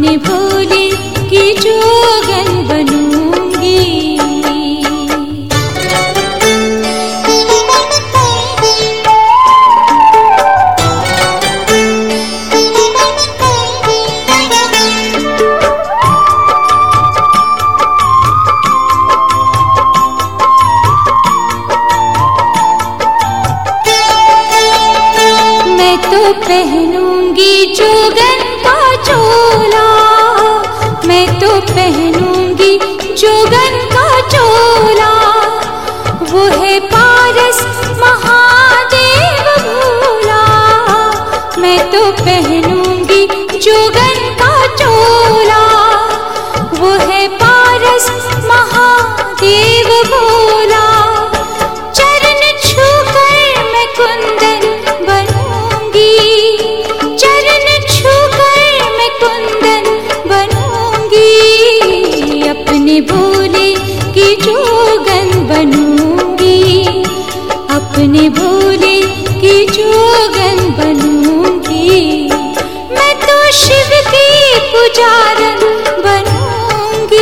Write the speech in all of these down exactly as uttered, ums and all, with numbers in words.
अपने भोले की जोगन बनूंगी। मैं तो पहनूंगी जोगन का चोला, मैं तो पहनूंगी जोगन का चोला। वो है पारस महादेव भोला, मैं तो पहनूंगी जोगन का चोला। वो है पारस महादेव भोला। चरण छूकर मैं कुंदन बनूंगी, चरण छूकर मैं कुंदन बनूंगी। अपने भोले की जोगन बनूंगी, अपने भोले की जोगन बनूंगी। मैं तो शिव की पुजारन बनूंगी।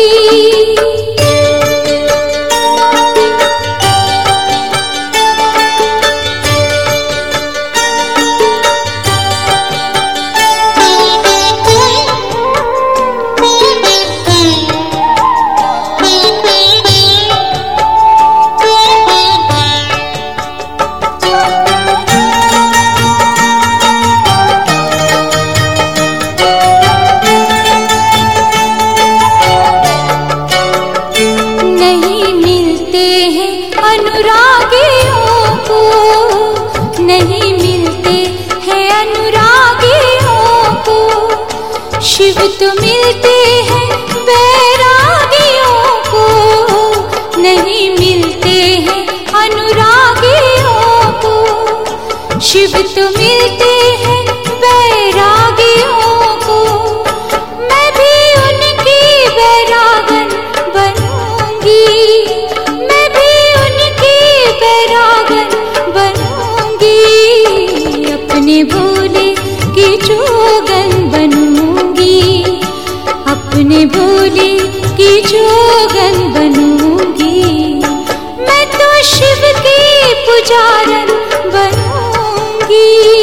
नहीं मिलते हैं अनुरागियों को, नहीं मिलते हैं अनुरागियों को। शिव तो मिलते हैं बैरागियों को, नहीं मिलते हैं अनुरागियों को। शिव तो मिलते हैं बैरागियों को। मैं भी उनकी बैरागन बनूंगी, मैं भी उनकी बैरागन बनूंगी। अपने भोले की जोगन बनूंगी, अपने भोले की जोगन बनूंगी। मैं तो शिव की पुजारन बनूंगी।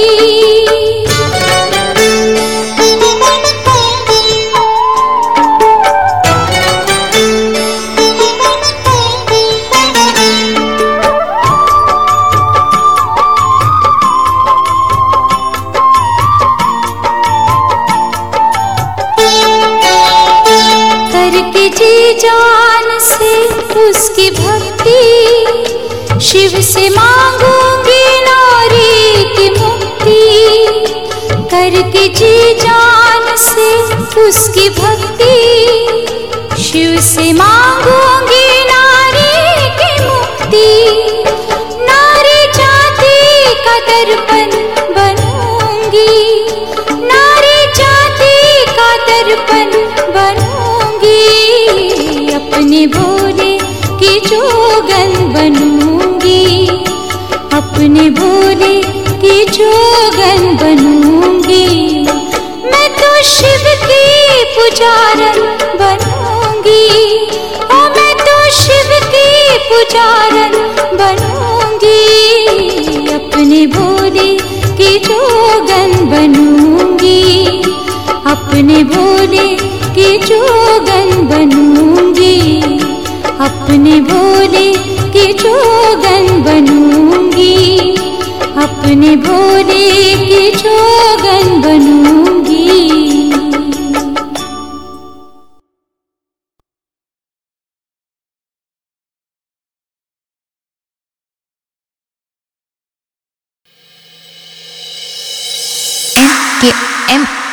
करके जी जान से उसकी भक्ति, शिव से मांगूंगी नारी की मुक्ति। करके जी जान से उसकी भक्ति, शिव से मांगूंगी नारी की मुक्ति। नारी जाति का दर्पण बनूंगी, नारी जाति का दर्पण बनूंगी। अपने भोले की जोगन बनूंगी, अपने भोले की जोगन बनूंगी। मैं तो शिव की पुजारन बनूंगी, ओ मैं तो शिव की पुजारन बनूंगी। अपने भोले की जोगन बनूंगी, अपने भोले की जोगन बनूंगी। अपने भोले की जोगन बनूंगी, अपने भोले की जोगन बनूंगी। एम के एम